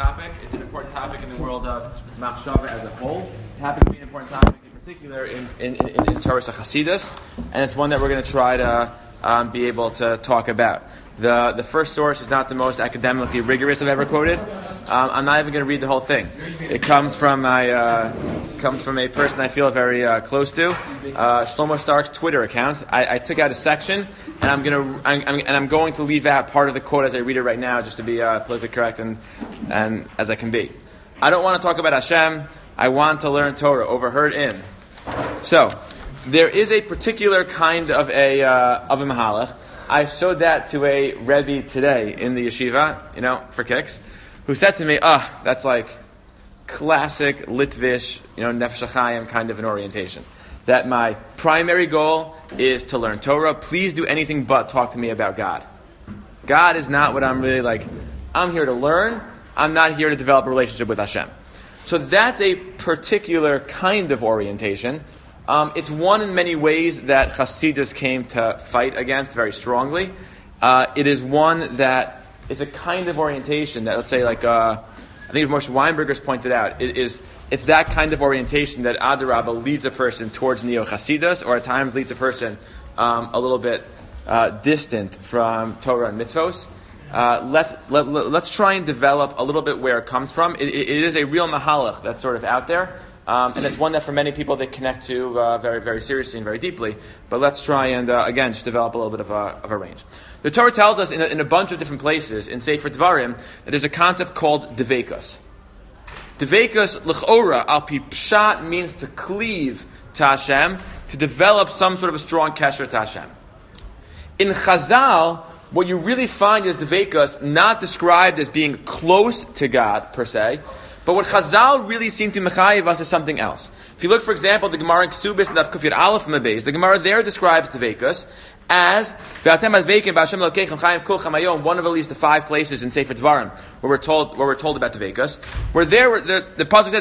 topic. It's an important topic in the world of Machshava as a whole. It happens to be an important topic in particular in Torah Chasidus, and it's one that we're going to try to be able to talk about. The first source is not the most academically rigorous I've ever quoted. I'm not even going to read the whole thing. It comes from a person I feel very close to, Shlomo Stark's Twitter account. I took out a section, and I'm going to leave out part of the quote as I read it right now, just to be politically correct and as I can be. I don't want to talk about Hashem. I want to learn Torah. Overheard in. So there is a particular kind of a mahalach. I showed that to a Rebbe today in the yeshiva, for kicks, who said to me, that's like classic Litvish, Nefesh HaChaim kind of an orientation. That my primary goal is to learn Torah. Please do anything but talk to me about God. God is not what I'm really like. I'm here to learn. I'm not here to develop a relationship with Hashem. So that's a particular kind of orientation. It's one in many ways that Hasidus came to fight against very strongly. It is one that is a kind of orientation that, let's say, like I think Moshe Weinberger's pointed out, it's that kind of orientation that Adarabah leads a person towards Neo-Hasidus, or at times leads a person a little bit distant from Torah and mitzvos. Let's try and develop a little bit where it comes from. It is a real mahalach that's sort of out there. And it's one that for many people they connect to very, very seriously and very deeply. But let's try and, again, just develop a little bit of a range. The Torah tells us in a bunch of different places, in Sefer Dvarim, that there's a concept called Dveikus. Dveikus, l'chora, al pi pshat, means to cleave to Hashem, to develop some sort of a strong kesher to Hashem. In Chazal, what you really find is Dveikus not described as being close to God, per se, but what Chazal really seem to mechayiv us is something else. If you look, for example, the Gemara in Ksubis and Daf Kufir Aleph Mabez, the Gemara there describes Dveikus as one of at least the 5 places in Sefer Dvarim where we're told about Dveikus. Where the pasuk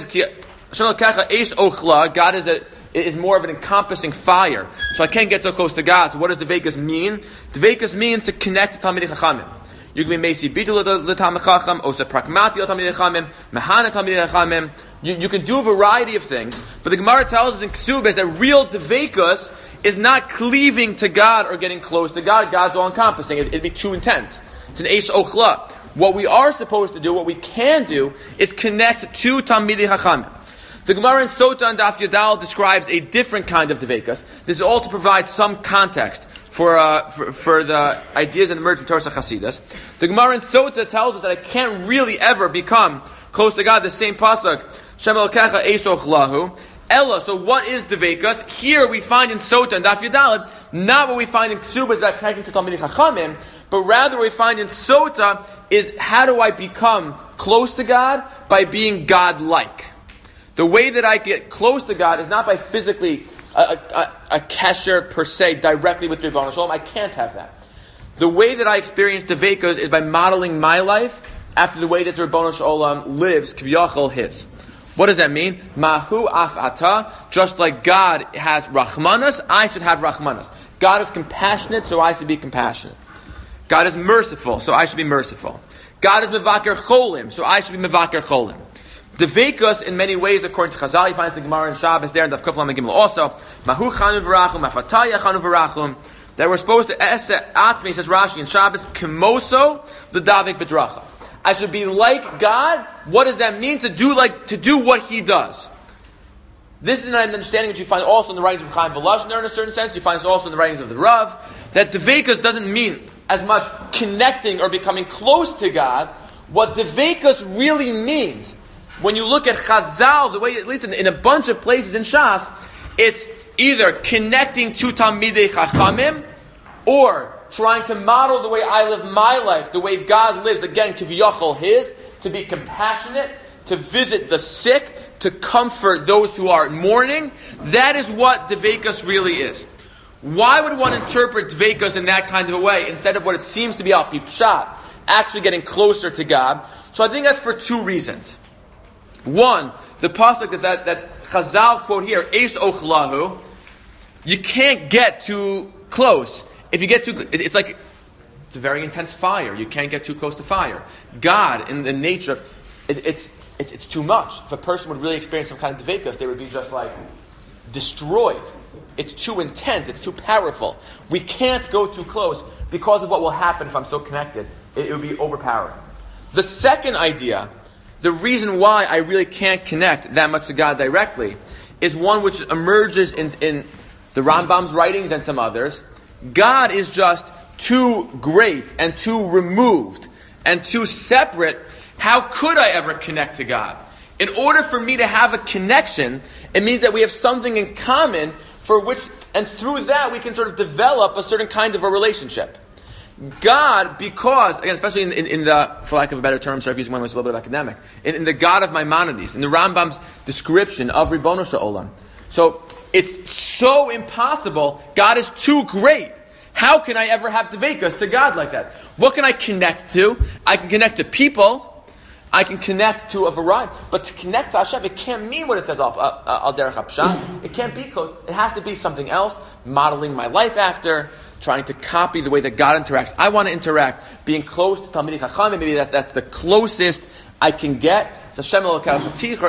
says God is more of an encompassing fire, so I can't get so close to God. So what does Dveikus mean? Dveikus means to connect to Talmidei Chachamim. You can be Mesi Bidul L'Talmid Chacham, Osa Pragmati L'Talmid Chachamim, Mehana Talmid Chachamim. You can do a variety of things, but the Gemara tells us in Ksubis that real Dveikus is not cleaving to God or getting close to God. God's all-encompassing. It'd be too intense. It's an Eish Ochla. What we are supposed to do, what we can do, is connect to Talmidei Chachamim. The Gemara in Sota and Daf Yadal describes a different kind of Dveikus. This is all to provide some context for the ideas that emerge in Torah Chasidus. The Gemara in Sota tells us that I can't really ever become close to God. The same pasuk, Shem Elokecha Eisoch Lahu. Ella. So what is Dveikus? Here we find in Sota and Daf Yadal not what we find in Ksubas that connecting to Talmidei Chachamim, but rather what we find in Sota is how do I become close to God? By being God-like. The way that I get close to God is not by physically a kesher per se directly with the Rebbeinu Shalom. I can't have that. The way that I experience Dveikus is by modeling my life after the way that the Rebbeinu Shalom lives, k'vyachol his. What does that mean? Mahu af ata. Just like God has rachmanas, I should have rachmanas. God is compassionate, so I should be compassionate. God is merciful, so I should be merciful. God is mevaker cholim, so I should be mevaker cholim. Dveikus, in many ways, according to Chazal, you find the Gemara in Shabbos there, and Daf Kuf Lamed Gimel also. Mahu chanu v'rachum, mafataya chanu v'rachum. That we're supposed to ese atmi, says Rashi in Shabbos, kimoso l'davik b'dracha. I should be like God. What does that mean? To do what He does. This is an understanding that you find also in the writings of Chaim Volozhiner in a certain sense. You find this also in the writings of the Rav. That Dveikus doesn't mean as much connecting or becoming close to God. What Dveikus really means, when you look at Chazal, the way, at least in a bunch of places in Shas, it's either connecting to Talmidei Chachamim, or trying to model the way I live my life, the way God lives, again, k'vyachol his, to be compassionate, to visit the sick, to comfort those who are mourning. That is what Dveikus really is. Why would one interpret Dveikus in that kind of a way, instead of what it seems to be al pi pshat, actually getting closer to God? So I think that's for 2 reasons. One, the pasuk that Chazal quote here, Eis Ochlahu, you can't get too close. If you get too, it's a very intense fire. You can't get too close to fire. God, in the nature, it's too much. If a person would really experience some kind of dveikus, they would be just like destroyed. It's too intense. It's too powerful. We can't go too close because of what will happen if I'm so connected. It would be overpowering. The second idea, the reason why I really can't connect that much to God directly, is one which emerges in the Rambam's writings and some others. God is just too great and too removed and too separate. How could I ever connect to God? In order for me to have a connection, it means that we have something in common for which, and through that we can sort of develop a certain kind of a relationship. God, because, again, especially in the, for lack of a better term, sorry if using one that's a little bit of academic, in the God of Maimonides, in the Rambam's description of Ribbono Shel. So, it's so impossible. God is too great. How can I ever have dveikus to God like that? What can I connect to? I can connect to people. I can connect to a variety. But to connect to Hashem, it can't mean what it says, al derech hapshat. It can't be close. It has to be something else, modeling my life after, trying to copy the way that God interacts. I want to interact, being close to Talmidei Chachamim. Maybe that's the closest I can get. When I have a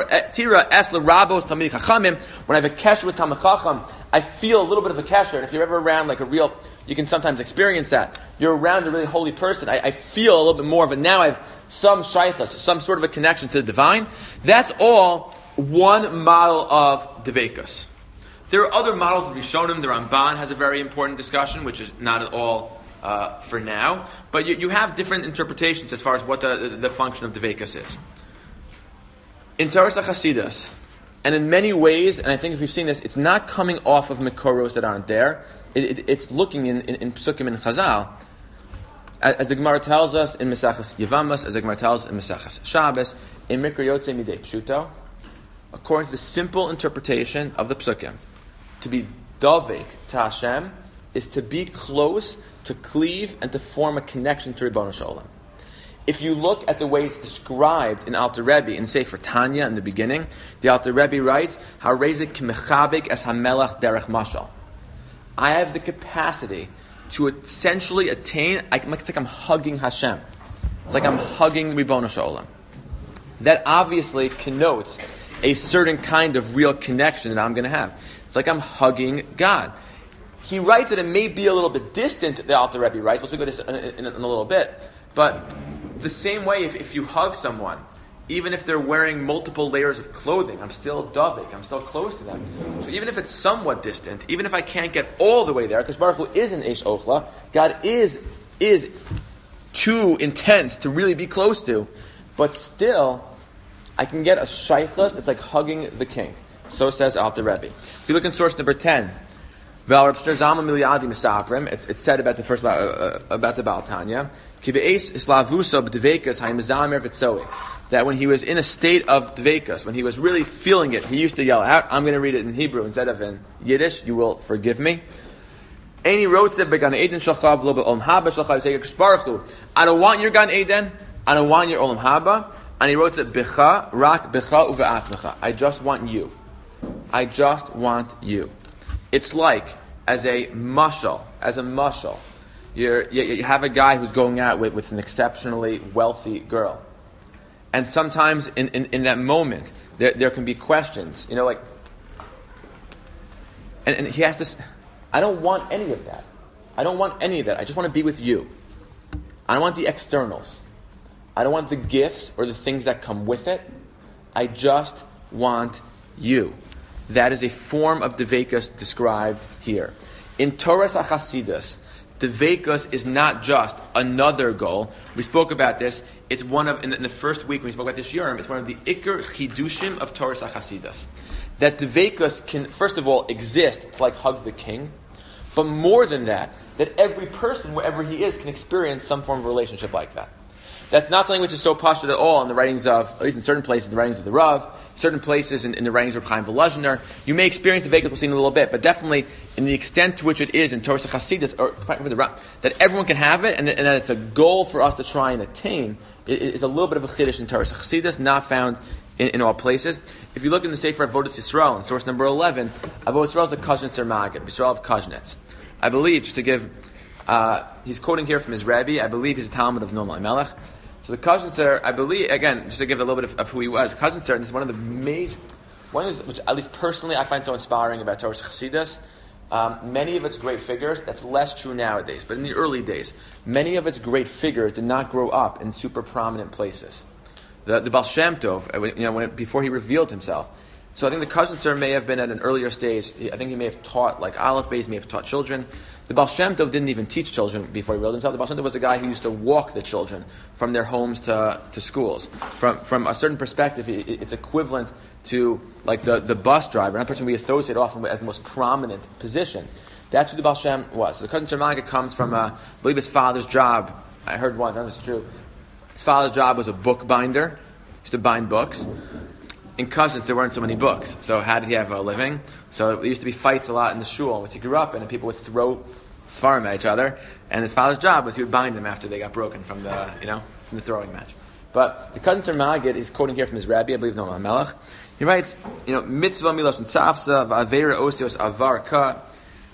kesher with Talmid Chacham, I feel a little bit of a kesher. And if you're ever around like a real, you can sometimes experience that. You're around a really holy person. I feel a little bit more of it. Now I have some shaychus, some sort of a connection to the divine. That's all one model of dveikus. There are other models of Rishonim. The Ramban has a very important discussion, which is not at all for now. But you have different interpretations as far as what the function of dveikus is. In Toras HaChasidus, and in many ways, and I think if you've seen this, it's not coming off of Mekoros that aren't there. It's looking in Psukim and Chazal. As the Gemara tells us in Mesachas Yevamos, as the Gemara tells us in Mesachas Shabbos, in Mikra Yotzei Midei Pshuto, according to the simple interpretation of the Psukim, to be davek to Hashem is to be close, to cleave, and to form a connection to Ribbono Shel Olam. If you look at the way it's described in Alter Rebbe, in Sefer Tanya in the beginning, the Alter Rebbe writes, "Harezik kimechabik es hamelach derech mashal." I have the capacity to essentially attain. It's like I'm hugging Hashem. It's like I'm hugging Ribbono Shel Olam. That obviously connotes a certain kind of real connection that I'm going to have. It's like I'm hugging God. He writes that it may be a little bit distant, the Alter Rebbe writes. We'll speak about this in a little bit. But the same way, if you hug someone, even if they're wearing multiple layers of clothing, I'm still davik, I'm still close to them. So even if it's somewhat distant, even if I can't get all the way there, because Baruch Hu is an Eish Ochla, God is too intense to really be close to, but still, I can get a shaychus that's like hugging the king. So says Alter Rebbe. If you look in source number 10, it's said about the first about the Baal Tanya, that when he was in a state of dveikus, when he was really feeling it, he used to yell out. I'm going to read it in Hebrew instead of in Yiddish. You will forgive me. I don't want your Gan Eden. I don't want your Olam Haba. And he wrote it, Bicha, Rak, Bicha, Uve'atzmecha. I just want you. I just want you. It's like, as a mashal, you have a guy who's going out with an exceptionally wealthy girl. And sometimes in that moment, there can be questions, and he has to, I don't want any of that. I don't want any of that. I just want to be with you. I don't want the externals. I don't want the gifts or the things that come with it. I just want you. That is a form of dveikus described here. In Toras HaChasidus, dveikus is not just another goal. We spoke about this. It's one of, in the first week when we spoke about this Yom, it's one of the Iker Chidushim of Toras HaChasidus. That dveikus can, first of all, exist to like hug the king, but more than that every person, wherever he is, can experience some form of relationship like that. That's not something which is so pashut at all in the writings of, at least in certain places, the writings of the Rav, certain places in the writings of Chaim Volozhiner. You may experience the dveikus, we'll see in a little bit, but definitely in the extent to which it is in Toras HaChasidus, or the Rav, that everyone can have it, and that it's a goal for us to try and attain, it is a little bit of a chiddush in Toras HaChasidus, not found in all places. If you look in the Sefer Avodas Yisrael, in source number 11, Avodas Yisrael is the Kuznetzer Maggid, Yisrael of Kuznetz. I believe, just to give, he's quoting here from his Rebbe, I believe he's a Talmud of Noam Elimelech, So the Kazantzer, I believe, again, just to give a little bit of who he was, Kazantzer, and this is one of the major, which at least personally I find so inspiring about Torah's Chassidus. Many of its great figures, that's less true nowadays, but in the early days, many of its great figures did not grow up in super prominent places. The Baal Shem Tov, before he revealed himself. So I think the Kazantzer may have been at an earlier stage. I think he may have taught, like Aleph Beis, may have taught children. The Baal Shem Tov didn't even teach children before he revealed himself. The Baal Shem Tov was the guy who used to walk the children from their homes to schools. From a certain perspective, it's equivalent to like the bus driver, that person we associate often as the most prominent position. That's who the Baal Shem was. So the Kazantzer Malka comes from, I believe his father's job. I heard once, I don't know if it's true. His father's job was a book binder. He used to bind books. In Kazantz, there weren't so many books. So how did he have a living? So there used to be fights a lot in the shul, which he grew up in, and people would throw svarim at each other. And his father's job was he would bind them after they got broken from the throwing match. But the Kazantzer Magid is quoting here from his rabbi, I believe, Noam Melech. He writes, mitzvah milos and tzafsa, v'avera osios avar ka,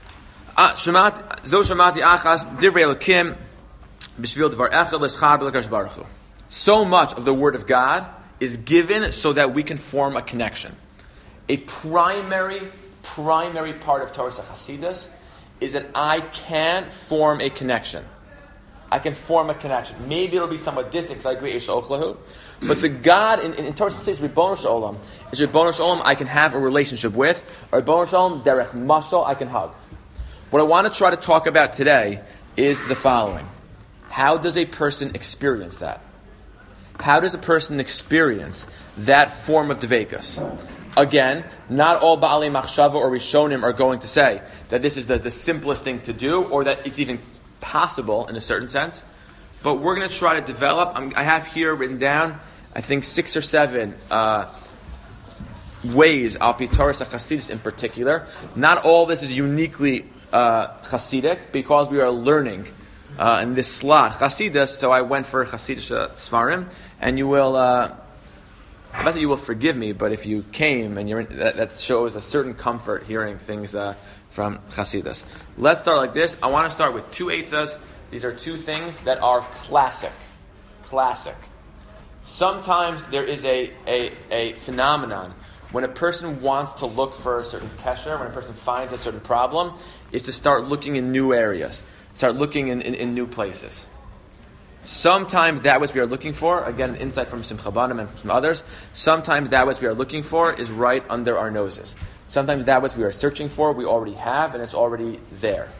zo shamati achas, divrei elokim, b'shvil dvar echad l'schad b'lakash baruch hu. So much of the word of God is given so that we can form a connection. A primary part of Torah's Chassidus is that I can form a connection. I can form a connection. Maybe it'll be somewhat distant because I agree, Eish Ochlahu. But the God in Torah's Chassidus, Ribbono Shel Olam, is Ribbono Shel Olam I can have a relationship with, or Ribbono Shel Olam, Derech Mashal, I can hug. What I want to try to talk about today is the following. How does a person experience that? How does a person experience that form of Dveikus? Again, not all Ba'alei Machshava or Rishonim are going to say that this is the simplest thing to do or that it's even possible in a certain sense. But we're going to try to develop, I have here written down, I think 6 or 7 ways, Al-Pi Torah's Chassidus in particular. Not all this is uniquely Chassidic because we are learning in this slot Chassidus, so I went for Chassidish Svarim, and you will, I'm not saying you will forgive me, but if you came and that shows a certain comfort hearing things from Chassidus. Let's start like this. I want to start with 2 eitzas. These are 2 things that are classic. Sometimes there is a phenomenon when a person wants to look for a certain kesher, when a person finds a certain problem, is to start looking in new areas. Start looking in new places. Sometimes that which we are looking for, again, insight from Simcha Banim and from others, sometimes that which we are looking for is right under our noses. Sometimes that which we are searching for, we already have, and it's already there.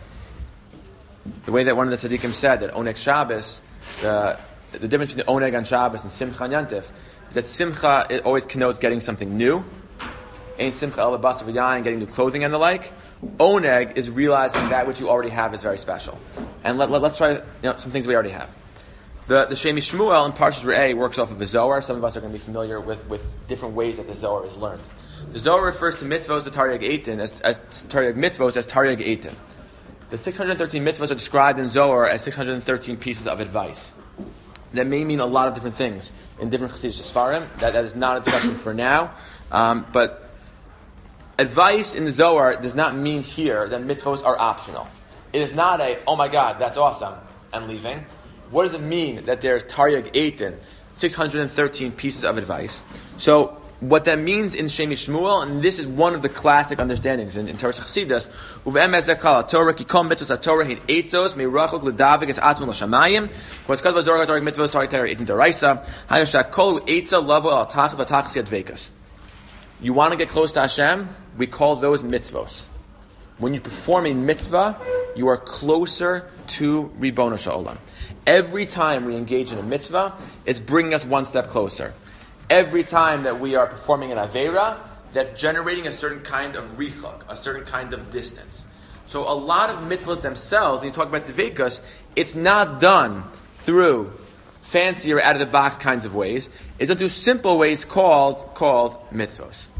The way that one of the tzaddikim said that Oneg Shabbos, the difference between the Oneg on Shabbos and Simcha on Yantif, is that Simcha, it always connotes getting something new. Ain't Simcha el b'basar v'yayin, getting new clothing and the like. Oneg is realizing that which you already have is very special. And let's try some things we already have. The Shemi Shmuel in Parshas Re'eh works off of a Zohar. Some of us are going to be familiar with different ways that the Zohar is learned. The Zohar refers to mitzvos, the Taryag Eitin, as Taryag mitzvos, as Taryag Eitin. The 613 mitzvos are described in Zohar as 613 pieces of advice. That may mean a lot of different things in different Chassidish Sfarim. That is not a discussion for now. But advice in the Zohar does not mean here that mitzvos are optional. It is not oh my God, that's awesome, and leaving. What does it mean that there's Taryag Eitin, 613 pieces of advice? So what that means in Shemi Shmuel, and this is one of the classic understandings in Torah Chassidus, Uv'em ezekal Torah kikom mitzvos Torah hin eitzos meirachok l'davik es atzmo l'shamayim. What's called Zohar Taryag mitzvos Taryag Eitin deraisa. Hayashak kol eitza lavo al tachas v'tachas yadvekas. You want to get close to Hashem? We call those mitzvos. When you perform a mitzvah, you are closer to Ribbono Shel Olam. Every time we engage in a mitzvah, it's bringing us one step closer. Every time that we are performing an Aveira, that's generating a certain kind of richok, a certain kind of distance. So a lot of mitzvahs themselves, when you talk about Dveikus, it's not done through fancy or out-of-the-box kinds of ways. It's done through simple ways called mitzvahs.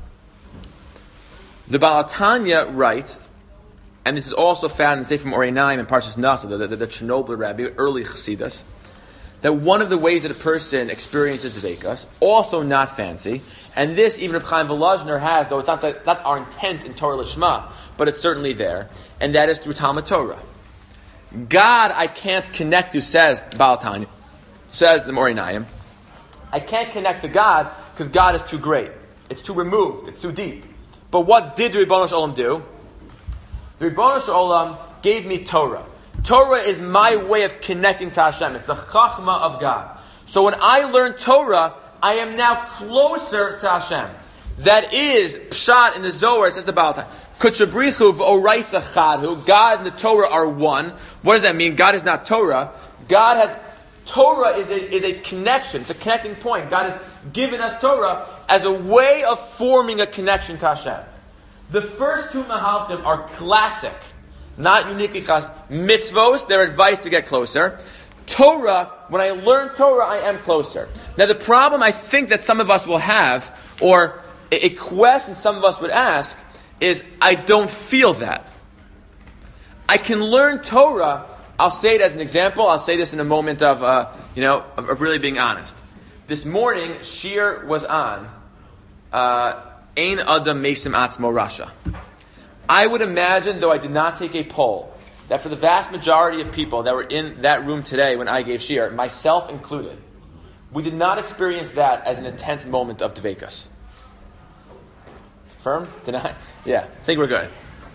The Baal Tanya writes, and this is also found in Sefer Orei Naim and Parshas Nasa, the Chernobyl Rabbi, early Chassidus, that one of the ways that a person experiences Dveikus, also not fancy, and this even Reb Chaim Volozhner has, though it's not our intent in Torah Lishma, but it's certainly there, and that is through Talmud Torah. God I can't connect to, says Baal Tanya, says the Morinayim, I can't connect to God because God is too great. It's too removed. It's too deep. But what did the Ribbono Shel Olam do? The Ribbono Shel Olam gave me Torah. Torah is my way of connecting to Hashem. It's the Chachma of God. So when I learn Torah, I am now closer to Hashem. That is Pshat in the Zohar. It says about Kutchabrichu v'oraisa chadhu. God and the Torah are one. What does that mean? God is not Torah. Torah is a connection. It's a connecting point. God has given us Torah as a way of forming a connection to Hashem. The first two Mahalchim are classic, not uniquely classic. Mitzvos, their advice to get closer. Torah, when I learn Torah, I am closer. Now the problem I think that some of us will have, or a question some of us would ask, is I don't feel that. I can learn Torah. I'll say it as an example. I'll say this in a moment of really being honest. This morning, Shir was on Ein Adam Mesim Atzmo Rasha. I would imagine, though I did not take a poll, that for the vast majority of people that were in that room today when I gave Shir, myself included, we did not experience that as an intense moment of Dveikus. Firm? Deny? Yeah, I think we're good.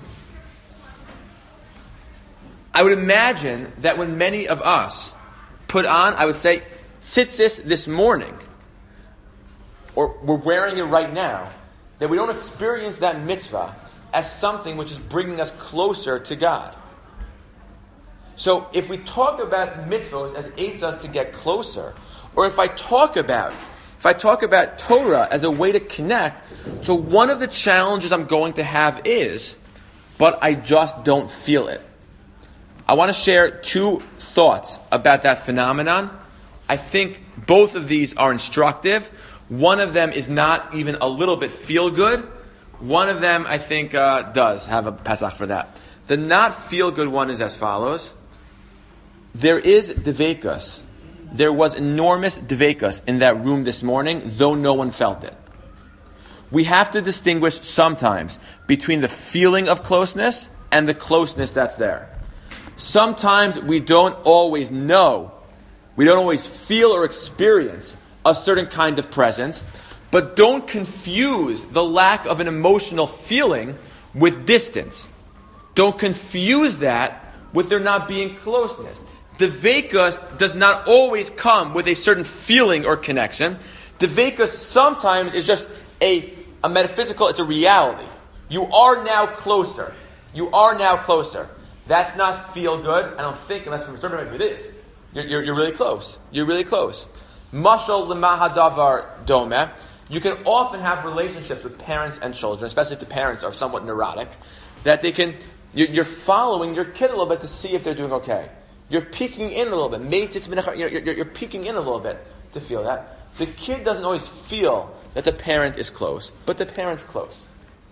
I would imagine that when many of us put on, I would say, tzitzis this morning, or we're wearing it right now, that we don't experience that mitzvah as something which is bringing us closer to God. So if we talk about mitzvahs as aids us to get closer, or if I talk about Torah as a way to connect, so one of the challenges I'm going to have is, but I just don't feel it. I want to share two thoughts about that phenomenon. I think both of these are instructive. One of them is not even a little bit feel good. One of them, I think, does have a Pesach for that. The not feel good one is as follows. There is Dveikus. There was enormous Dveikus in that room this morning, though no one felt it. We have to distinguish sometimes between the feeling of closeness and the closeness that's there. Sometimes we don't always know, we don't always feel or experience a certain kind of presence, but don't confuse the lack of an emotional feeling with distance. Don't confuse that with there not being closeness. Dveikus does not always come with a certain feeling or connection. Dveikus sometimes is just a metaphysical, it's a reality. You are now closer. You are now closer. That's not feel good, I don't think, unless from a certain point it is. You're really close. You're really close. Mashal lemahadavar dome. You can often have relationships with parents and children, especially if the parents are somewhat neurotic, that you're following your kid a little bit to see if they're doing okay. You're peeking in a little bit. You're peeking in a little bit to feel that. The kid doesn't always feel that the parent is close, but the parent's close.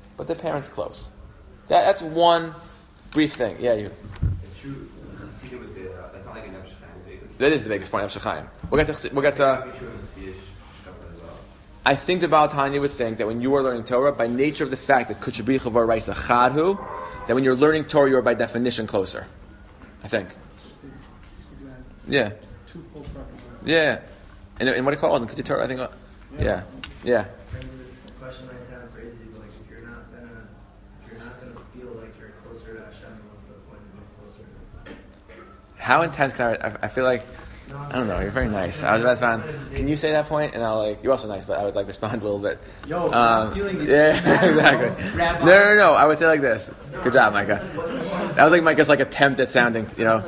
That's one brief thing. Yeah, you. That is the biggest point of Shechayim. We'll get to. I think the Baal Tanya would think that when you are learning Torah, by nature of the fact that Kutchabrichu v'oraisa chadhu, that when you're learning Torah, you're by definition closer. I think. Yeah. Yeah. And what do you call it? The Torah, I think. Yeah. Yeah. This question might sound crazy, but if you're not gonna feel like you're closer to Hashem, what's the point of being closer? How intense can I feel like? I don't know. You're very nice. I was about to find. Can you say that point? And you're also nice, but I would respond a little bit. I'm feeling it. Yeah, exactly. No. I would say like this. Good job, Micah. That was Micah's attempt at sounding,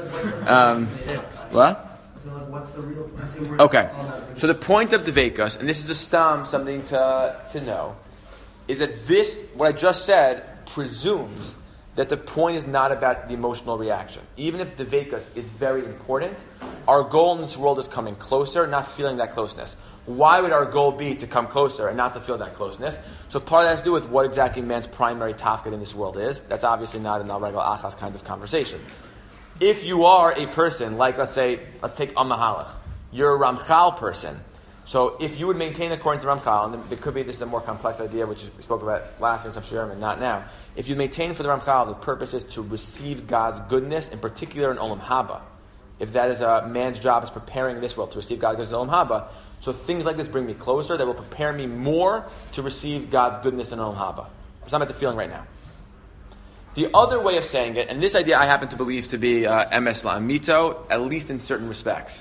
What? What's the real? Okay. So the point of Dveikus, and this is just something to know, is that what I just said, presumes that the point is not about the emotional reaction. Even if Dveikus is very important, our goal in this world is coming closer, not feeling that closeness. Why would our goal be to come closer and not to feel that closeness? So part of that has to do with what exactly man's primary tafkid in this world is. That's obviously not an al-regal achas kind of conversation. If you are a person, let's take Amahalach, you're a Ramchal person. So if you would maintain according to Ramchal, and it could be this is a more complex idea, which we spoke about last year in Tafshirim and not now. If you maintain for the Ramchal, the purpose is to receive God's goodness, in particular in Olam Haba. if that is a man's job, is preparing this world to receive God's goodness in Olam Haba. So things like this bring me closer, that will prepare me more to receive God's goodness in Olam Haba. That's not the feeling right now. The other way of saying it, and this idea I happen to believe to be emes la'amito, at least in certain respects.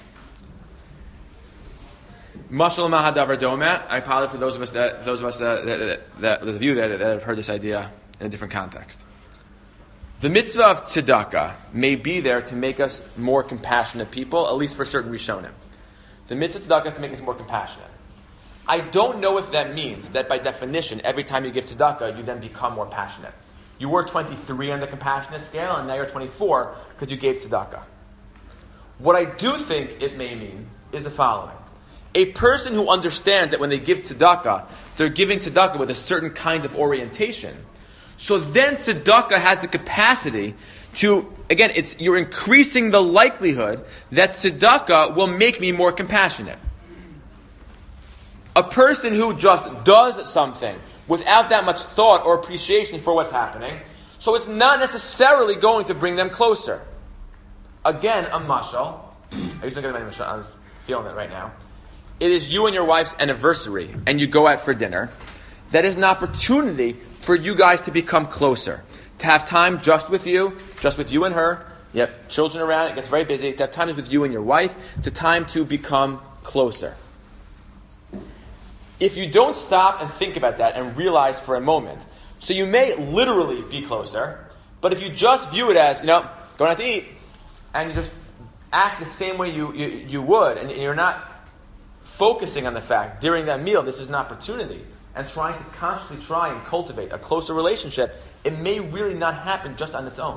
Mashal mahadavar domet. I apologize for those of us that have heard this idea in a different context. The mitzvah of tzedakah may be there to make us more compassionate people, at least for certain Rishonim. The mitzvah of tzedakah is to make us more compassionate. I don't know if that means that by definition, every time you give tzedakah, you then become more passionate. You were 23 on the compassionate scale, and now you're 24 because you gave tzedakah. What I do think it may mean is the following. A person who understands that when they give tzedakah, they're giving tzedakah with a certain kind of orientation. So then tzedakah has the capacity to, again, you're increasing the likelihood that tzedakah will make me more compassionate. A person who just does something without that much thought or appreciation for what's happening, so it's not necessarily going to bring them closer. Again, a mashal. I was feeling it right now. It is you and your wife's anniversary, and you go out for dinner. That is an opportunity for you guys to become closer. To have time just with you and her. You have children around, it gets very busy. To have time with you and your wife. It's a time to become closer. If you don't stop and think about that and realize for a moment, so you may literally be closer, but if you just view it as, going out to eat, and you just act the same way you would, and you're not focusing on the fact during that meal, this is an opportunity, and trying to consciously try and cultivate a closer relationship, it may really not happen just on its own.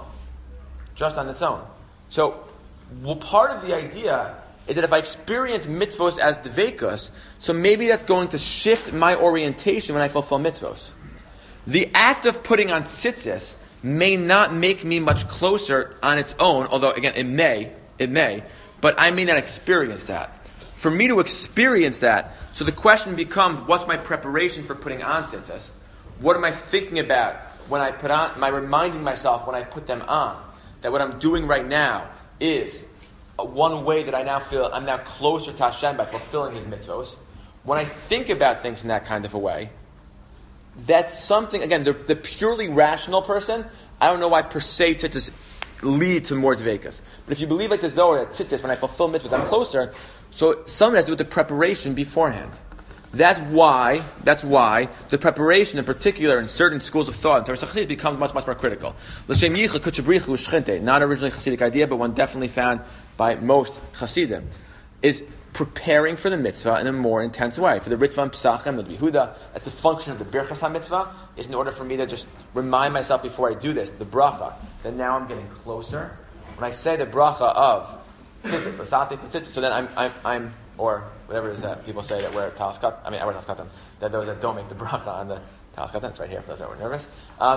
So, part of the idea is that if I experience mitzvos as dveikus, so maybe that's going to shift my orientation when I fulfill mitzvos. The act of putting on tzitzis may not make me much closer on its own, although again it may, but I may not experience that. For me to experience that, so the question becomes, what's my preparation for putting on tzitzis? What am I thinking about when I put on? Am I reminding myself when I put them on that what I'm doing right now is one way that I now feel I'm now closer to Hashem by fulfilling His mitzvos? When I think about things in that kind of a way, that's something, again, the purely rational person, I don't know why per se tzitzis lead to more dveikus. But if you believe like the Zohar that tzitzis, when I fulfill mitzvahs, I'm closer, so something has to do with the preparation beforehand. That's why the preparation, in particular, in certain schools of thought, in terms of Chassidus, becomes much, much more critical. L'shem yichah kutchabrichu u'shchinte, not originally Chassidic idea, but one definitely found by most Chassidim, is preparing for the mitzvah in a more intense way. For the Ritva and Pesachim, the Yehuda, that's the function of the Birchas HaMitzvah, is in order for me to just remind myself before I do this, the bracha, that now I'm getting closer. When I say the bracha of tzitzis, so then I'm or whatever it is that people say that wear talis katan. I wear talis katan. That those that don't make the bracha on the talis katan. It's right here for those that were nervous.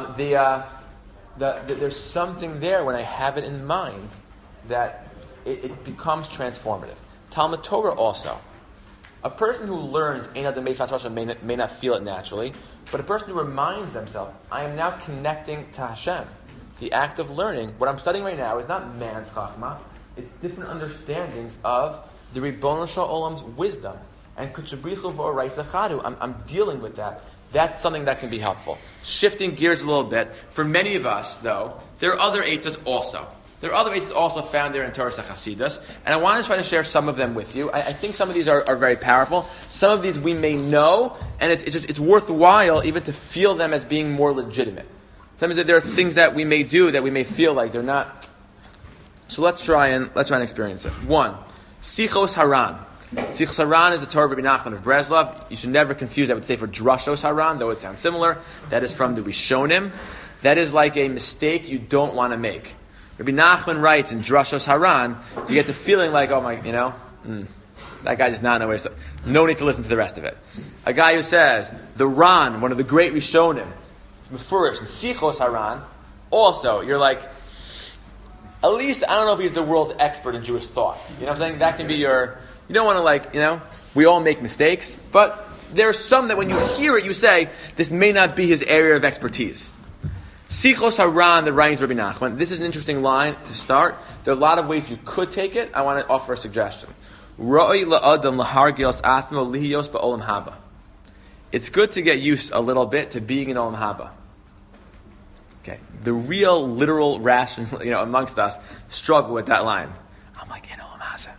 There's something there when I have it in mind that it becomes transformative. Talmud Torah also. A person who learns Ein Adam Beis Hashem may not feel it naturally, but a person who reminds themselves, I am now connecting to Hashem. The act of learning, what I'm studying right now is not man's chachma, it's different understandings of the Ribbono Shel Olam's wisdom. And Kutchabrichu v'Oraisa Chadu, I'm dealing with that. That's something that can be helpful. Shifting gears a little bit, for many of us, though, there are other eitzes also. There are other eitzes also found there in Torah Chasidus, and I want to try to share some of them with you. I think some of these are very powerful. Some of these we may know, and it's worthwhile even to feel them as being more legitimate. Sometimes there are things that we may do that we may feel like they're not. So let's try and experience it. 1, Sichos Haran. Sichos Haran is the Torah of Rabbi Nachman of Breslov. You should never confuse that with Sefer Drashos Haran, though it sounds similar. That is from the Rishonim. That is like a mistake you don't want to make. Rabbi Nachman writes in Drashos Haran, you get the feeling like, oh my, that guy does not know where to start. No need to listen to the rest of it. A guy who says, the Ran, one of the great Rishonim, Mefurish, and Sichos Haran, also, you're like, at least, I don't know if he's the world's expert in Jewish thought. You know what I'm saying? That can be you don't want to we all make mistakes, but there are some that when you hear it, you say, this may not be his area of expertise. Sichos Haran, the writings of Rabbi Nachman. This is an interesting line to start. There are a lot of ways you could take it. I want to offer a suggestion. Ro'oi la'adam lahargios asmo lihiyos ba'olam haba. It's good to get used a little bit to being in olam haba. Okay, the real, literal, rational, amongst us struggle with that line. I'm like, in olam haba.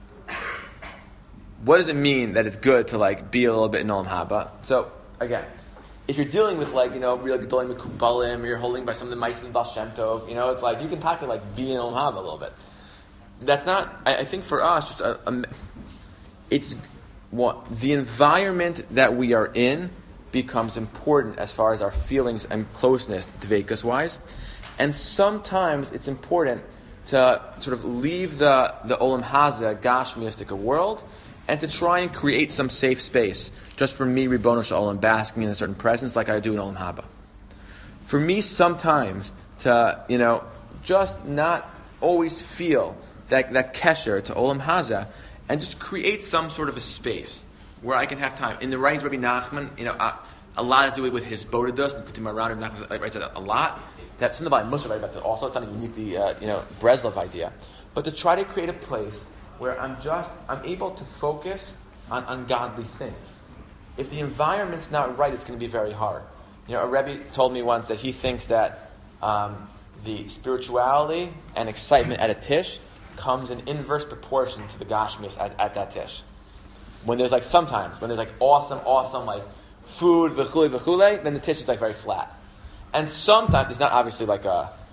What does it mean that it's good to be a little bit in olam haba? So again, if you're dealing with real gedolim mekubalim, or you're holding by some of the Ma'asim Baal Shem Tov, it's you can talk to be in olam haba a little bit. That's not. I think for us, just it's what the environment that we are in becomes important as far as our feelings and closeness, dveikus wise, and sometimes it's important to sort of leave the olam haza gashmiistic world and to try and create some safe space just for me, Ribono Shel Olam, basking in a certain presence like I do in olam haba. For me, sometimes to just not always feel that kesher to olam haza, and just create some sort of a space where I can have time. In the writings of Rabbi Nachman, a lot to do with his bodedus, and Kutim around Rabbi Nachman writes that a lot. That something about Musar writes about that also. It's not a uniquely Breslov idea, but to try to create a place where I'm able to focus on godly things. If the environment's not right, it's going to be very hard. A Rebbe told me once that he thinks that the spirituality and excitement at a tish comes in inverse proportion to the gashmis at that tish. When there's sometimes when there's awesome food v'chule, then the tish is very flat. And sometimes it's not obviously it's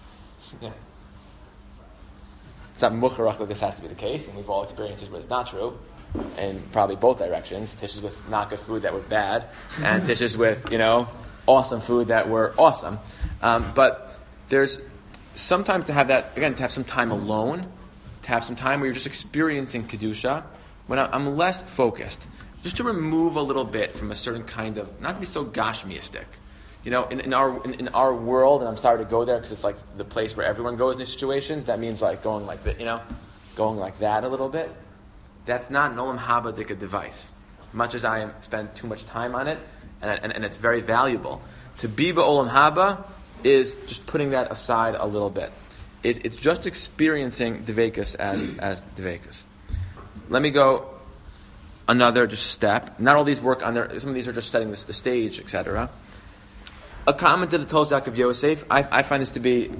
not mucharach that this has to be the case, and we've all experienced it, but it's not true. In probably both directions, tishes with not good food that were bad, and tishes with awesome food that were awesome. But there's sometimes to have that again, to have some time alone, to have some time where you're just experiencing kedusha, when I'm less focused, just to remove a little bit from a certain kind of, not to be so gashmiistic. In our world, and I'm sorry to go there because it's the place where everyone goes in these situations. That means going going like that a little bit. That's not an olam haba dika device. Much as I spend too much time on it, and it's very valuable. To be ba'olam haba is just putting that aside a little bit. It's just experiencing dveikus as dveikus. Let me go another just step. Not all these work on there. Some of these are just setting the stage, etc. A comment to the Tolzak of Yosef. I find this to be.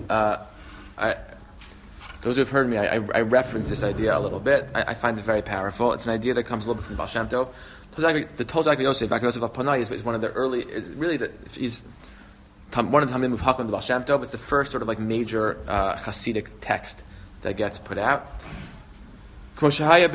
Those who have heard me, I reference this idea a little bit. I find it very powerful. It's an idea that comes a little bit from Baal Shem Tov. The Tolzak of Yosef, Yosef Aponai, is one of the early. He's one of the Talmidim of Hakam the Baal Shem Tov. It's the first sort of major Hasidic text that gets put out. I heard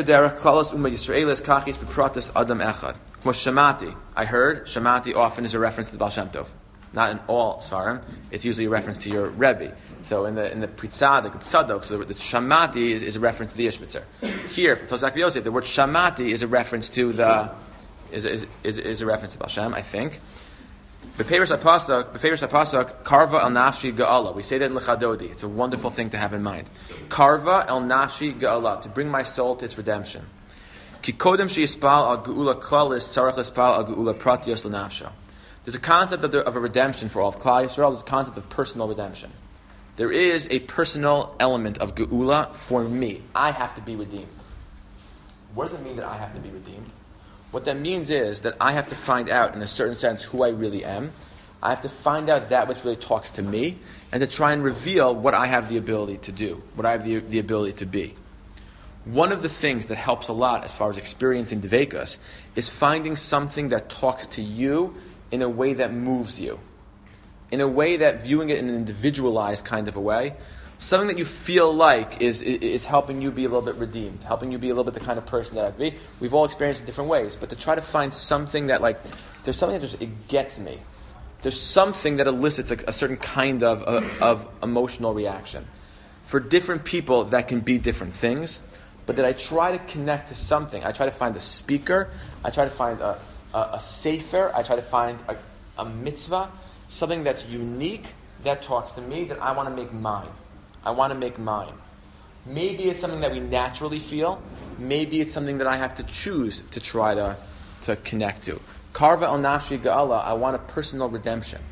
Shamati often is a reference to the Baal Shem Tov. Not in all Svarim. It's usually a reference to your Rebbe. So in the Pritzadik, Tzadok, so the Shamati is a reference to the Ishmitzer. Here, for Tolzak Yosef, the word Shamati is a reference to is a reference to Baal Shem, I think. Befeiros Apasok, Karva el Nafshi Ga'ala. We say that in Lechadodi. It's a wonderful thing to have in mind. Karva el Nafshi Ga'ala, to bring my soul to its redemption. Ki kodem sheyispal al Geula klalis tzarech lispal al Geula pratios l'nafsho. There's a concept of a redemption for all of Klal Yisrael. There's a concept of personal redemption. There is a personal element of Geula for me. I have to be redeemed. What does it mean that I have to be redeemed? What that means is that I have to find out, in a certain sense, who I really am. I have to find out that which really talks to me, and to try and reveal what I have the ability to do, what I have the ability to be. One of the things that helps a lot as far as experiencing Dveikus is finding something that talks to you in a way that moves you. In a way that, viewing it in an individualized kind of a way, something that you feel like is helping you be a little bit redeemed, helping you be a little bit the kind of person that I'd be. We've all experienced it in different ways, but to try to find something that, there's something that it gets me. There's something that elicits a certain kind of emotional reaction. For different people, that can be different things, but that I try to connect to something. I try to find a speaker, I try to find a sefer, I try to find a mitzvah, something that's unique, that talks to me, that I want to make mine. I want to make mine. Maybe it's something that we naturally feel. Maybe it's something that I have to choose to try to connect to. Karva el nafshi ga'ala, I want a personal redemption.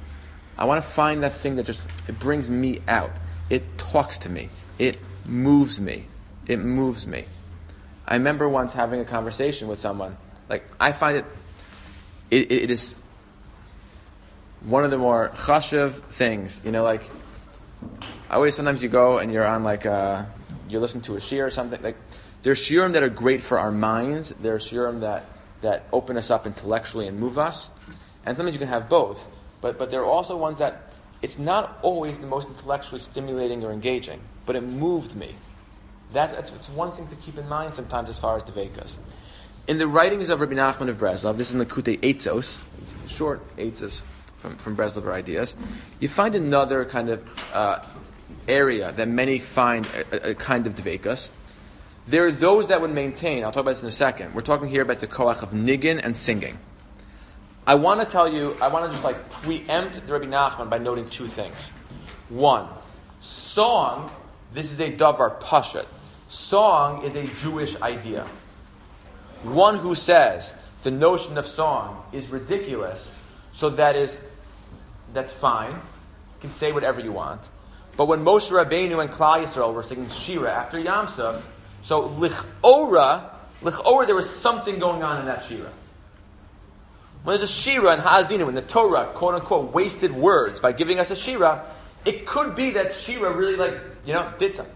I want to find that thing that just, it brings me out. It talks to me. It moves me. It moves me. I remember once having a conversation with someone. Like, I find it is one of the more chashuv things. You know, like, I always, sometimes you go and you're on like, you're listening to a shiur or something. Like, there are shiurim that are great for our minds. There are shiurim that open us up intellectually and move us. And sometimes you can have both. But there are also ones that it's not always the most intellectually stimulating or engaging, but it moved me. It's one thing to keep in mind sometimes as far as Dveikus. In the writings of Rabbi Nachman of Breslov, this is in the Likutei Eitzos, short Eitzos from Breslover ideas, you find another kind of area that many find a kind of Dveikus. There are those that would maintain, I'll talk about this in a second, we're talking here about the koach of niggin and singing. I want to just like preempt the Rabbi Nachman by noting two things. One, song, this is a davar pashut. Song is a Jewish idea. One who says the notion of song is ridiculous, so that's fine. You can say whatever you want. But when Moshe Rabbeinu and Klal Yisrael were singing Shira after Yam Suf, so lich'ora, there was something going on in that Shira. When there's a Shira and Ha'azinu, when the Torah, quote unquote, wasted words by giving us a Shira, it could be that Shira really did something.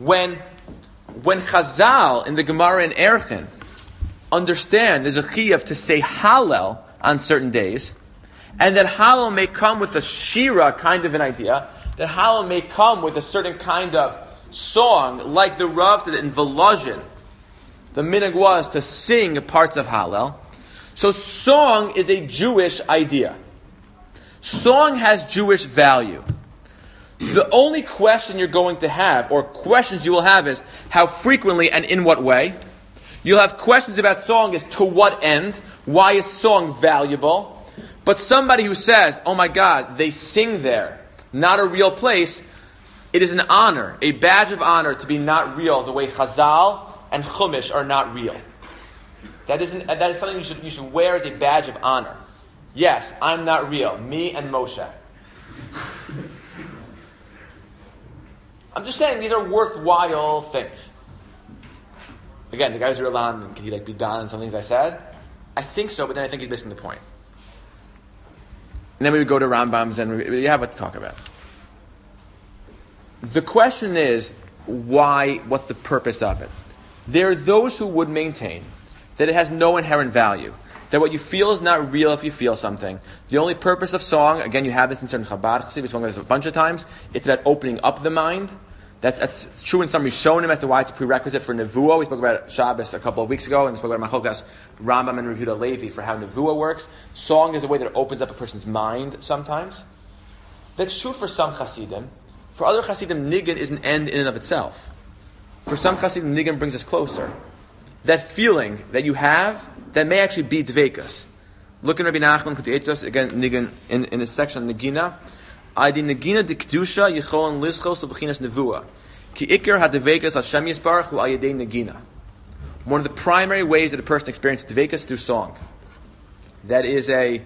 When Chazal in the Gemara in Erchin understand there's a chiyuv to say Hallel on certain days, and that Hallel may come with a Shira kind of an idea, that Hallel may come with a certain kind of song, like the Rav said in Volozhin, the minhag was to sing parts of Hallel. So song is a Jewish idea. Song has Jewish value. The only question you're going to have, or questions you will have, is how frequently and in what way. You'll have questions about song as to what end, why is song valuable. But somebody who says, oh my God, they sing there, not a real place, it is an honor, a badge of honor to be not real the way Chazal and Chumash are not real. That is something you should wear as a badge of honor. Yes, I'm not real. Me and Moshe. I'm just saying these are worthwhile things. Again, the guy's real on, can he be gone on some things I said? I think so, but then I think he's missing the point. And then we would go to Rambam's and we have what to talk about. The question is, why? What's the purpose of it? There are those who would maintain that it has no inherent value. That what you feel is not real if you feel something. The only purpose of song, again, you have this in certain Chabad Chassidus, we spoke about this a bunch of times, it's about opening up the mind. That's true in some Rishonim as to why it's a prerequisite for Nevuah. We spoke about Shabbos a couple of weeks ago, and we spoke about Machokas Rambam and Rabbi Yehuda Levi for how Nevuah works. Song is a way that it opens up a person's mind sometimes. That's true for some Chassidim. For other Chassidim, Niggin is an end in and of itself. For some Chassidim, Niggin brings us closer. That feeling that you have, that may actually be Dveikus. Look in Rabbi Nachman, Likutei Eitzos, again, Niggin, in this section, Nagina. Adi Nagina de Kedusha Yichon Lischos Lebechinas Nevuah. Ki Iker HaDveikus Hashem Yisbarach Hu Al Yedei Nagina. One of the primary ways that a person experiences Dveikus through song. That's a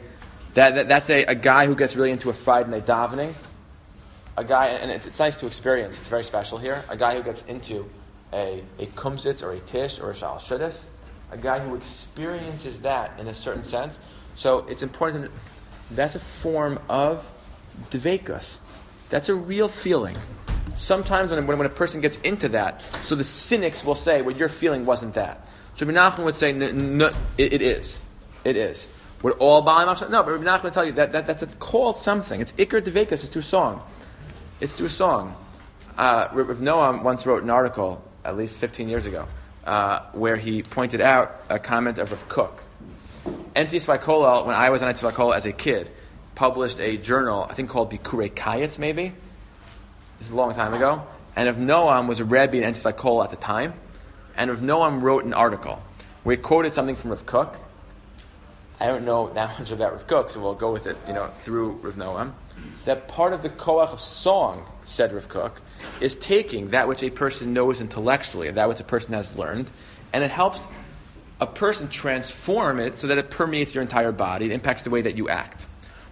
guy who gets really into a Friday night davening. A guy, and it's nice to experience, it's very special here, a guy who gets into a kumsitz or a tish or a shal shudis, a guy who experiences that in a certain sense. So it's important, that's a form of dveikus. That's a real feeling. Sometimes when a person gets into that, so the cynics will say, well, your feeling wasn't that. So Rabbi Nachman would say, no, it is. It is. Would all Ba'alim Hashem? No, but Rabbi Nachman would tell you that's called something. It's Iker Dveikus, it's through song. It's through song. Rav Noam once wrote an article, at least 15 years ago, where he pointed out a comment of Rav Kook. Enti Svai, when I was on Enti Svai as a kid, published a journal, I think called Bikurei Kayetz, maybe. This is a long time ago. And Rav Noam was a Rebbe in Enti Svai at the time. And Rav Noam wrote an article where he quoted something from Rav Kook. I don't know that much about Rav Kook, so we'll go with it, through Rav Noam. That part of the koach of song, said Rav Kook, is taking that which a person knows intellectually, that which a person has learned, and it helps a person transform it so that it permeates your entire body, it impacts the way that you act.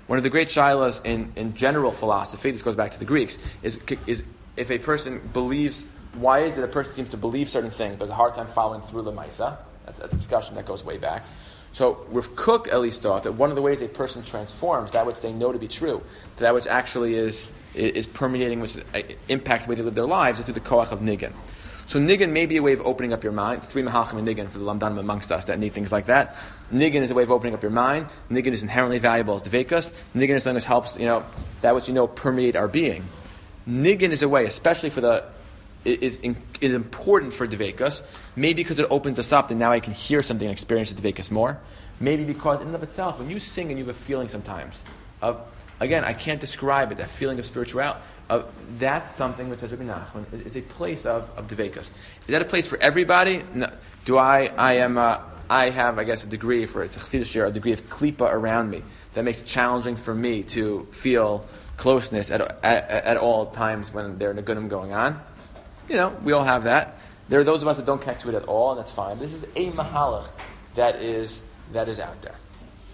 One of the great shilas in general philosophy, this goes back to the Greeks, is if a person believes, why is it a person seems to believe certain things but has a hard time following through the Maisa? That's a discussion that goes way back. So Rav Kook at least thought that one of the ways a person transforms that which they know to be true to that which actually is permeating, which impacts the way they live their lives, is through the koach of nigun. So nigun may be a way of opening up your mind. 3 mahalchim and nigun for the lamdanim amongst us that need things like that. Nigun is a way of opening up your mind. Nigun is inherently valuable as dvekas. Nigun is something which helps, that which permeate our being. Nigun is a way, especially for is important for dvekas. Maybe because it opens us up, and now I can hear something and experience the dvekas more. Maybe because in and of itself, when you sing and you have a feeling sometimes of, again, I can't describe it, that feeling of spirituality. That's something which, as Rabbi Nachman, is a place of dvekas. Is that a place for everybody? No. Do I have, I guess, a degree for it's a chassidus share, a degree of klipa around me that makes it challenging for me to feel closeness at all times when there are negunim going on. We all have that. There are those of us that don't connect to it at all, and that's fine. This is a mahalach that is out there.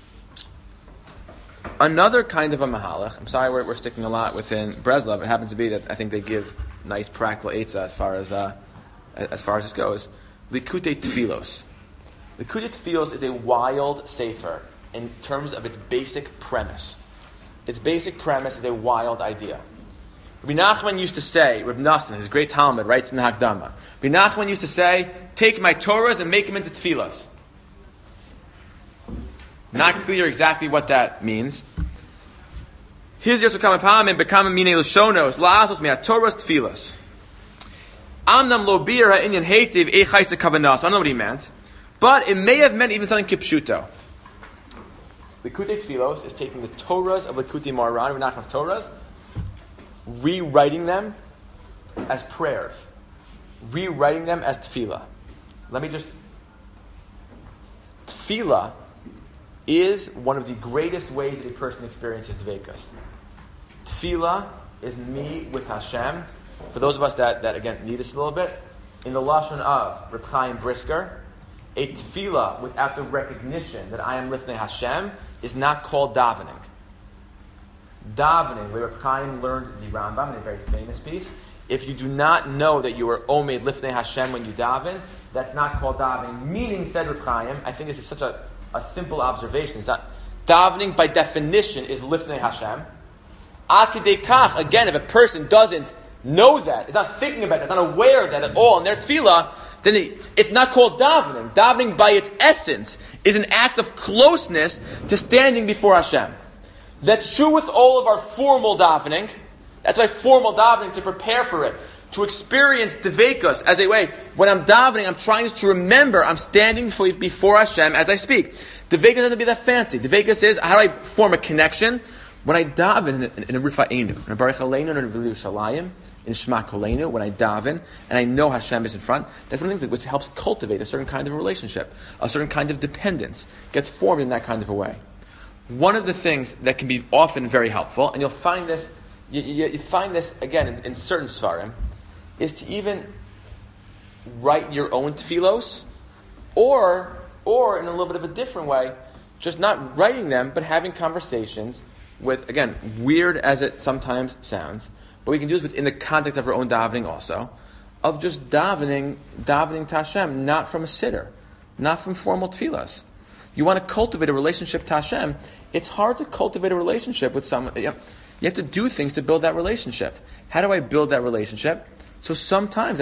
Another kind of a mahalach, I'm sorry we're sticking a lot within Breslov. It happens to be that I think they give nice practical eitzah as far as this goes. Likutei Tfilos. Likutei Tfilos is a wild sefer in terms of its basic premise. Its basic premise is a wild idea. Rabbi Nachman used to say, Rabbi Nassan, his great Talmud, writes in the Hakdama, Rabbi Nachman used to say, take my Torahs and make them into tefillas. Not clear exactly what that means. His Yosukam Apam and Bekam Mine Lashonos, La'asos Mea Torahs tefillas. Amnam lo bir ha'inyan heitiv eichayse kavanas. I don't know what he meant. But it may have meant even something kipshuto. Likutei Tfilos is taking the Torahs of Likutei Moharan, Rabbi Nachman's Torahs, rewriting them as prayers, rewriting them as tefillah. Tefillah is one of the greatest ways that a person experiences dvekas. Tefillah is me with Hashem. For those of us that again need this a little bit, in the lashon of Reb Chaim Brisker, a tefillah without the recognition that I am lifnei Hashem is not called davening. Davening, where Reb Chaim learned the Rambam in a very famous piece, if you do not know that you are omed lifnei Hashem when you daven, that's not called davening. Meaning, said Reb Chaim, I think this is such a simple observation. It's not, davening by definition is lifnei Hashem. Akidei kach, again, if a person doesn't know that, is not thinking about that, not aware of that at all in their tefillah, then it's not called davening. Davening by its essence is an act of closeness to standing before Hashem. That's true with all of our formal davening. That's why formal davening, to prepare for it, to experience dvekas as a way. When I'm davening, I'm trying to remember I'm standing before Hashem as I speak. Dvekas doesn't be that fancy. Dvekas is, how do I form a connection? When I daven in a Rifa'enu, in a Baruch Aleinu, in a V'li Shalayim, in Shema Koleinu, when I daven, and I know Hashem is in front, that's one of the things which helps cultivate a certain kind of relationship, a certain kind of dependence, gets formed in that kind of a way. One of the things that can be often very helpful, and you'll find this, you find this again in certain Svarim, is to even write your own tefillos, or in a little bit of a different way, just not writing them, but having conversations with, again, weird as it sometimes sounds, but we can do this within the context of our own davening also, of just davening to Hashem, not from a sitter, not from formal tefillas. You want to cultivate a relationship to Hashem. It's hard to cultivate a relationship with someone. You have to do things to build that relationship. How do I build that relationship? So sometimes I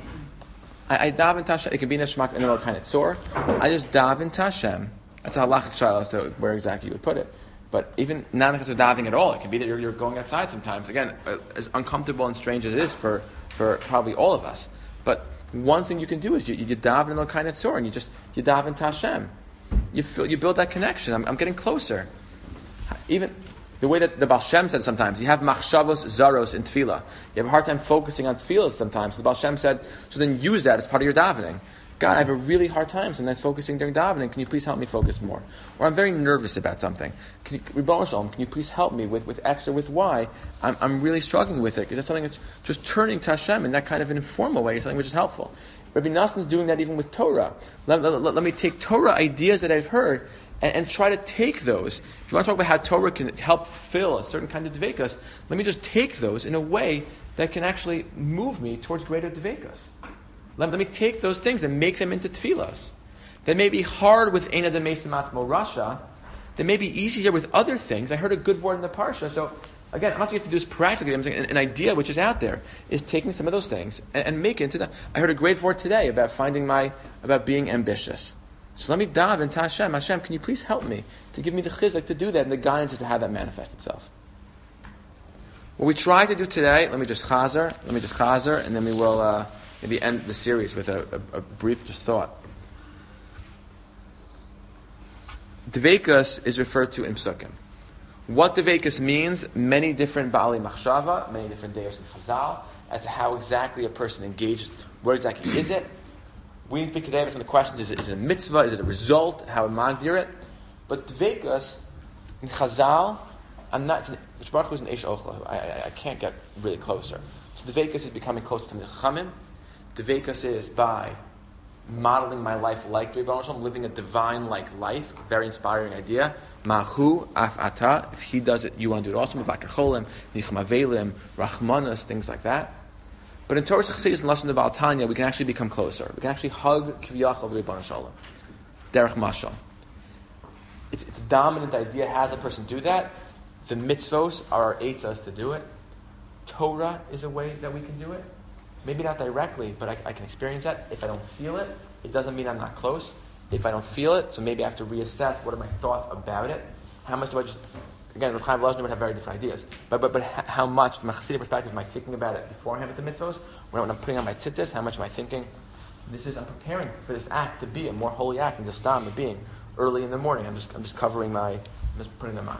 daven to Hashem. It can be in a shmak in a kind of tzor. I just daven to Hashem. That's a halachic shayla as to where exactly you would put it. But even not because of davening at all, it can be that you're going outside sometimes. Again, as uncomfortable and strange as it is for probably all of us. But one thing you can do is you daven in a kind of tzor, and you daven to Hashem. You build that connection. I'm getting closer. Even the way that the Baal Shem said sometimes, you have machshavos zaros in tefillah. You have a hard time focusing on tefillah sometimes. So the Baal Shem said, so then use that as part of your davening. God, I have a really hard time sometimes focusing during davening. Can you please help me focus more? Or I'm very nervous about something. Can you please help me with X or with Y? I'm really struggling with it because that's something that's just turning to Hashem in that kind of an informal way, something which is helpful. Rabbi Nassan is doing that even with Torah. Let me take Torah ideas that I've heard and try to take those. If you want to talk about how Torah can help fill a certain kind of dveikus, let me just take those in a way that can actually move me towards greater dveikus. Let me take those things and make them into tefillas. That may be hard with Eina de Mesim Atzmo Rasha. That may be easier with other things. I heard a good word in the parsha. So again, I'm not saying you have to do this practically. I'm saying an idea which is out there is taking some of those things and make it into them. I heard a great word today about about being ambitious. So let me dive into Hashem. Hashem, can you please help me to give me the chizuk to do that and the guidance to how that manifests itself? What we try to do today, let me just chazer, and then we will maybe end the series with a brief just thought. Dveikus is referred to in Psukim. What Dveikus means, many different Ba'alei Machshava, many different Deos in Chazal, as to how exactly a person engages, where exactly is it. We didn't speak today about some of the questions, is it a mitzvah, is it a result, how we magdir it? But Dveikus, in Chazal, Baruch Hu is an Eish Ochla, I can't get really closer. So Dveikus is becoming closer to the Chachamim. Dveikus is by modeling my life like the Rebbeinu Shalom, living a divine-like life. Very inspiring idea. Mahu af ata. If he does it, you want to do it also. Mevakir cholim, nicham avelim, rachmanas, things like that. But in Torah Chassidus and Lashon Baal Tanya, we can actually become closer. We can actually hug Kiviyachal the Rebbeinu Shalom. Derech mashal. It's a dominant idea. Has a person do that? The mitzvos are our eitzas to do it. Torah is a way that we can do it. Maybe not directly, but I can experience that. If I don't feel it, it doesn't mean I'm not close. If I don't feel it, so maybe I have to reassess what are my thoughts about it. How much do I just... Again, Reb Chaim Volozhin would have very different ideas. But how much, from a Chassidic perspective, am I thinking about it beforehand with the mitzvos? When I'm putting on my tzitzis, how much am I thinking? I'm preparing for this act to be a more holy act than just stam, of being early in the morning. I'm just covering I'm just putting them on.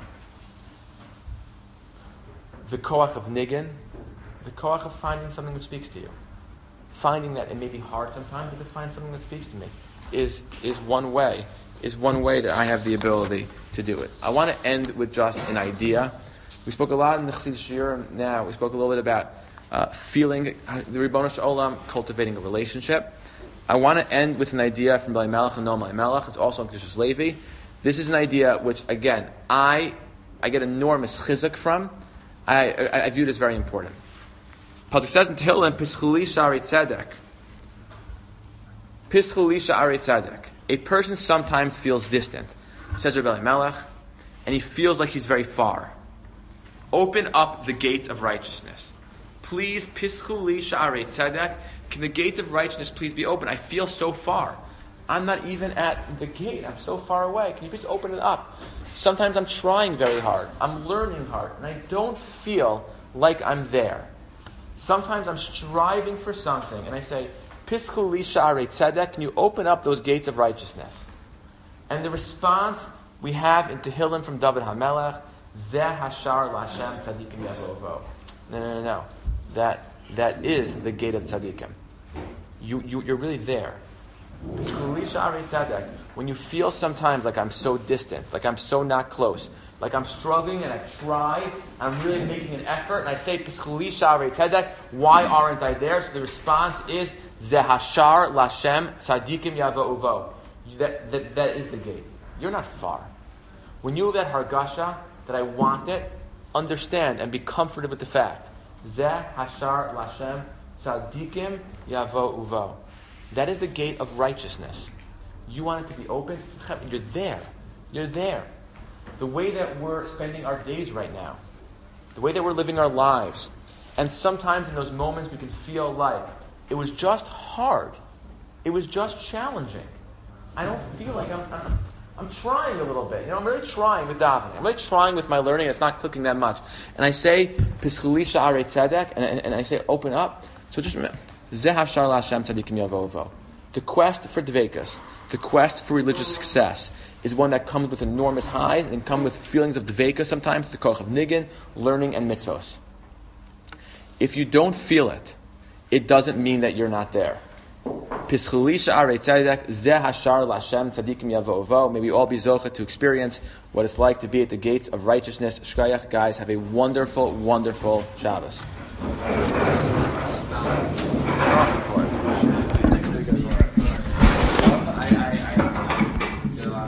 The koach of niggin, the koach of finding something which speaks to you. Finding that it may be hard sometimes, but to find something that speaks to me is one way that I have the ability to do it. I want to end with just an idea. We spoke a lot in the Chassidus Shiurim now. We spoke a little bit about feeling the Ribbono Shel Olam, cultivating a relationship. I want to end with an idea from Bali Melech and Noam Melech. It's also in Kedushas Levi. This is an idea which, again, I get enormous chizuk from. I view it as very important. Pasuk says in Tehillim, Pischuli Sha'arei Tzedek. Pischuli Sha'arei Tzedek. A person sometimes feels distant, says Rabbi Melech, and he feels like he's very far. Open up the gates of righteousness. Please, Pischuli Sha'arei Tzedek. Can the gate of righteousness please be open? I feel so far. I'm not even at the gate. I'm so far away. Can you please open it up? Sometimes I'm trying very hard. I'm learning hard, and I don't feel like I'm there. Sometimes I'm striving for something, and I say, Pischuli Sha'arei Tzedek, can you open up those gates of righteousness? And the response we have in Tehillim from David HaMelech, Zeh hashar la'Hashem tzadikim yavo. No. That is the gate of tzadikim. You're really there. Pischuli Sha'arei Tzedek. When you feel sometimes like I'm so distant, like I'm so not close, like I'm struggling and I try, I'm really making an effort, and I say, Pischuli Sha'arei Tzedek, why aren't I there? So the response is, Zehashar Lashem Tzadikim Yavo Uvo. That is the gate. You're not far. When you have that hargasha, that I want it, understand and be comforted with the fact. Zehashar Lashem Tzadikim Yavo Uvo. That is the gate of righteousness. You want it to be open? You're there. You're there. The way that we're spending our days right now, the way that we're living our lives, and sometimes in those moments we can feel like it was just hard. It was just challenging. I don't feel like I'm trying a little bit. I'm really trying with davening. I'm really trying with my learning. It's not clicking that much. And I say, Pischuli Sha'arei Tzedek, and I say, open up. So just remember, Zeh hashar la'Hashem tzadikim yavo uvo. The quest for dveikus, the quest for religious success, is one that comes with enormous highs and comes with feelings of dveikus sometimes, the koach of niggin, learning, and mitzvos. If you don't feel it, it doesn't mean that you're not there. Pischuli Sha'arei Tzedek, Zeh hashar la'Hashem tzadikim yavo uvo. May we all be zocha to experience what it's like to be at the gates of righteousness. Shkayach, guys, have a wonderful, wonderful Shabbos. Awesome.